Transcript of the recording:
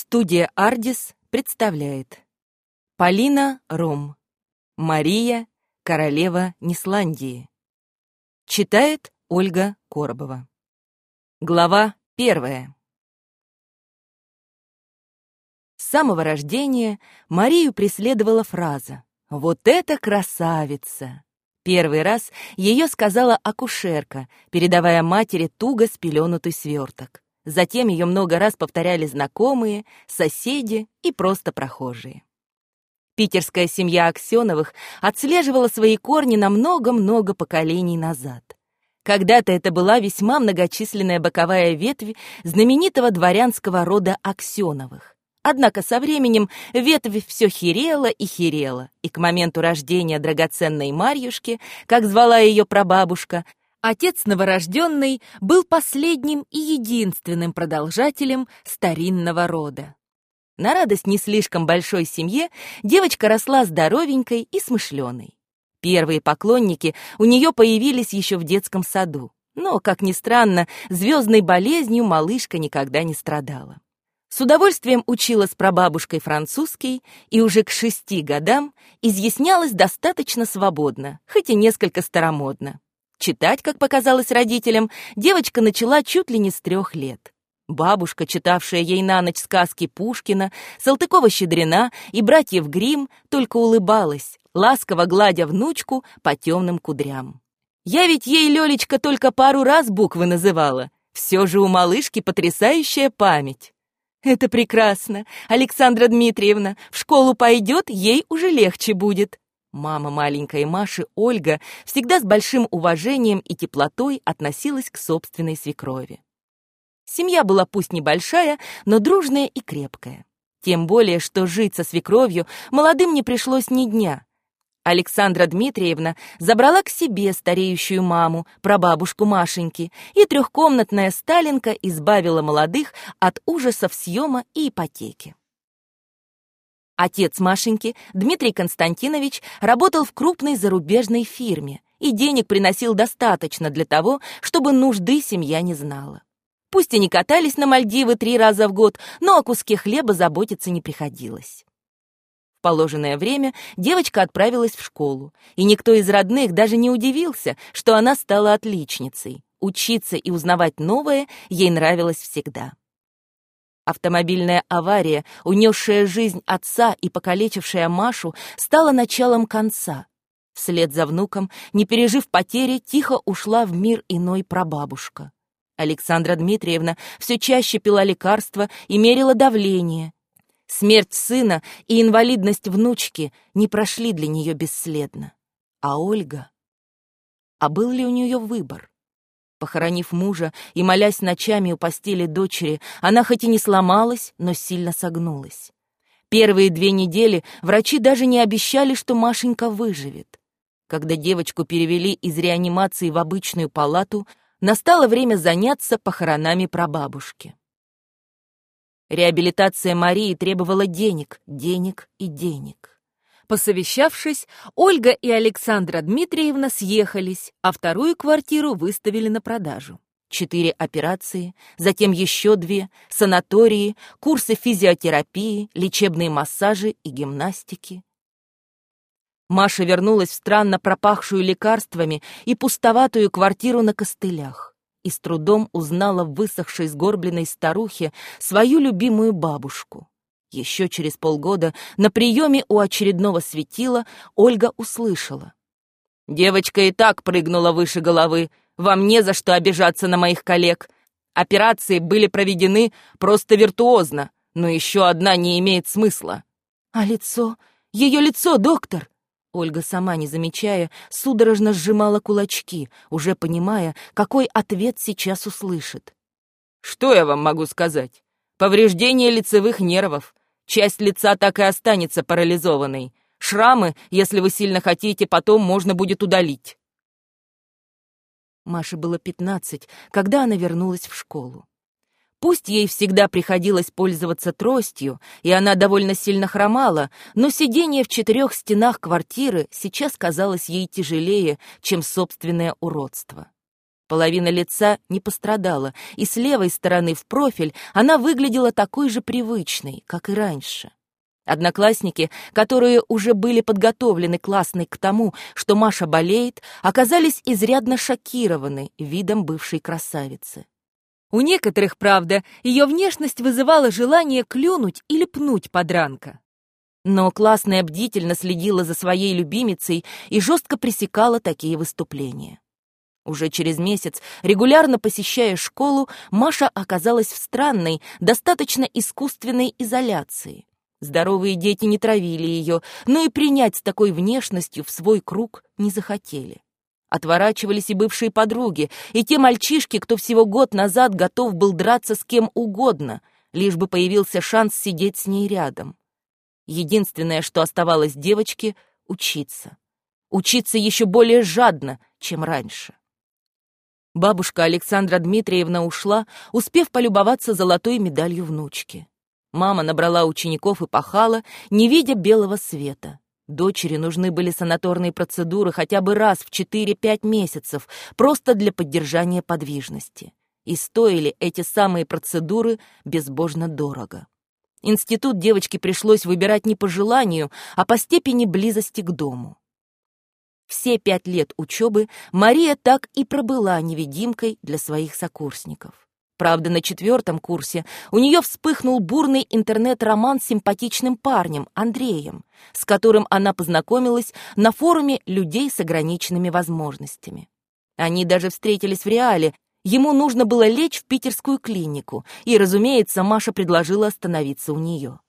Студия «Ардис» представляет Полина Ром. Мария, королева Нисландии. Читает Ольга Коробова. Глава 1. С самого рождения Марию преследовала фраза «Вот это красавица!». Первый раз ее сказала акушерка, передавая матери туго спеленутый сверток. Затем ее много раз повторяли знакомые, соседи и просто прохожие. Питерская семья Аксеновых отслеживала свои корни на много-много поколений назад. Когда-то это была весьма многочисленная боковая ветвь знаменитого дворянского рода Аксеновых. Однако со временем ветвь все херела и херела, и к моменту рождения драгоценной Марьюшки, как звала ее прабабушка, отец новорожденный был последним и единственным продолжателем старинного рода. На радость не слишком большой семье девочка росла здоровенькой и смышленой. Первые поклонники у нее появились еще в детском саду, но, как ни странно, звездной болезнью малышка никогда не страдала. С удовольствием учила с прабабушкой французский и уже к 6 годам изъяснялась достаточно свободно, хоть и несколько старомодно. Читать, как показалось родителям, девочка начала чуть ли не с 3 лет. Бабушка, читавшая ей на ночь сказки Пушкина, Салтыкова-Щедрина и братьев Гримм, только улыбалась, ласково гладя внучку по темным кудрям. «Я ведь ей, Лёлечка, только пару раз буквы называла. Все же у малышки потрясающая память». «Это прекрасно. Александра Дмитриевна, в школу пойдет, ей уже легче будет». Мама маленькой Маши, Ольга, всегда с большим уважением и теплотой относилась к собственной свекрови. Семья была пусть небольшая, но дружная и крепкая. Тем более, что жить со свекровью молодым не пришлось ни дня. Александра Дмитриевна забрала к себе стареющую маму, прабабушку Машеньки, и 3-комнатная Сталинка избавила молодых от ужасов съема и ипотеки. Отец Машеньки, Дмитрий Константинович, работал в крупной зарубежной фирме, и денег приносил достаточно для того, чтобы нужды семья не знала. Пусть и не катались на Мальдивы 3 раза в год, но о куске хлеба заботиться не приходилось. В положенное время девочка отправилась в школу, и никто из родных даже не удивился, что она стала отличницей. Учиться и узнавать новое ей нравилось всегда. Автомобильная авария, унесшая жизнь отца и покалечившая Машу, стала началом конца. Вслед за внуком, не пережив потери, тихо ушла в мир иной прабабушка. Александра Дмитриевна все чаще пила лекарства и мерила давление. Смерть сына и инвалидность внучки не прошли для нее бесследно. А Ольга? А был ли у нее выбор? Похоронив мужа и молясь ночами у постели дочери, она хоть и не сломалась, но сильно согнулась. Первые 2 недели врачи даже не обещали, что Машенька выживет. Когда девочку перевели из реанимации в обычную палату, настало время заняться похоронами прабабушки. Реабилитация Марии требовала денег, денег и денег. Посовещавшись, Ольга и Александра Дмитриевна съехались, а 2-ю квартиру выставили на продажу. 4 операции, затем еще 2, санатории, курсы физиотерапии, лечебные массажи и гимнастики. Маша вернулась в странно пропахшую лекарствами и пустоватую квартиру на костылях и с трудом узнала в высохшей сгорбленной старухе свою любимую бабушку. Еще через полгода на приеме у очередного светила Ольга услышала: «Девочка и так прыгнула выше головы, вам не за что обижаться на моих коллег. Операции были проведены просто виртуозно, но еще одна не имеет смысла». «А лицо? Ее лицо, доктор?» Ольга, сама не замечая, судорожно сжимала кулачки, уже понимая, какой ответ сейчас услышит. «Что я вам могу сказать? Повреждение лицевых нервов. Часть лица так и останется парализованной. Шрамы, если вы сильно хотите, потом можно будет удалить». Маше было 15, когда она вернулась в школу. Пусть ей всегда приходилось пользоваться тростью, и она довольно сильно хромала, но сидение в 4 стенах квартиры сейчас казалось ей тяжелее, чем собственное уродство. Половина лица не пострадала, и с левой стороны в профиль она выглядела такой же привычной, как и раньше. Одноклассники, которые уже были подготовлены классной к тому, что Маша болеет, оказались изрядно шокированы видом бывшей красавицы. У некоторых, правда, ее внешность вызывала желание клюнуть или пнуть подранка. Но классная бдительно следила за своей любимицей и жестко пресекала такие выступления. Уже через месяц, регулярно посещая школу, Маша оказалась в странной, достаточно искусственной изоляции. Здоровые дети не травили ее, но и принять с такой внешностью в свой круг не захотели. Отворачивались и бывшие подруги, и те мальчишки, кто всего год назад готов был драться с кем угодно, лишь бы появился шанс сидеть с ней рядом. Единственное, что оставалось девочке — учиться. Учиться еще более жадно, чем раньше. Бабушка Александра Дмитриевна ушла, успев полюбоваться золотой медалью внучки. Мама набрала учеников и пахала, не видя белого света. Дочери нужны были санаторные процедуры хотя бы раз в 4-5 месяцев, просто для поддержания подвижности. И стоили эти самые процедуры безбожно дорого. Институт девочке пришлось выбирать не по желанию, а по степени близости к дому. Все 5 лет учебы Мария так и пробыла невидимкой для своих сокурсников. Правда, на 4-м курсе у нее вспыхнул бурный интернет-роман с симпатичным парнем, Андреем, с которым она познакомилась на форуме людей с ограниченными возможностями. Они даже встретились в реале, ему нужно было лечь в питерскую клинику, и, разумеется, Маша предложила остановиться у нее.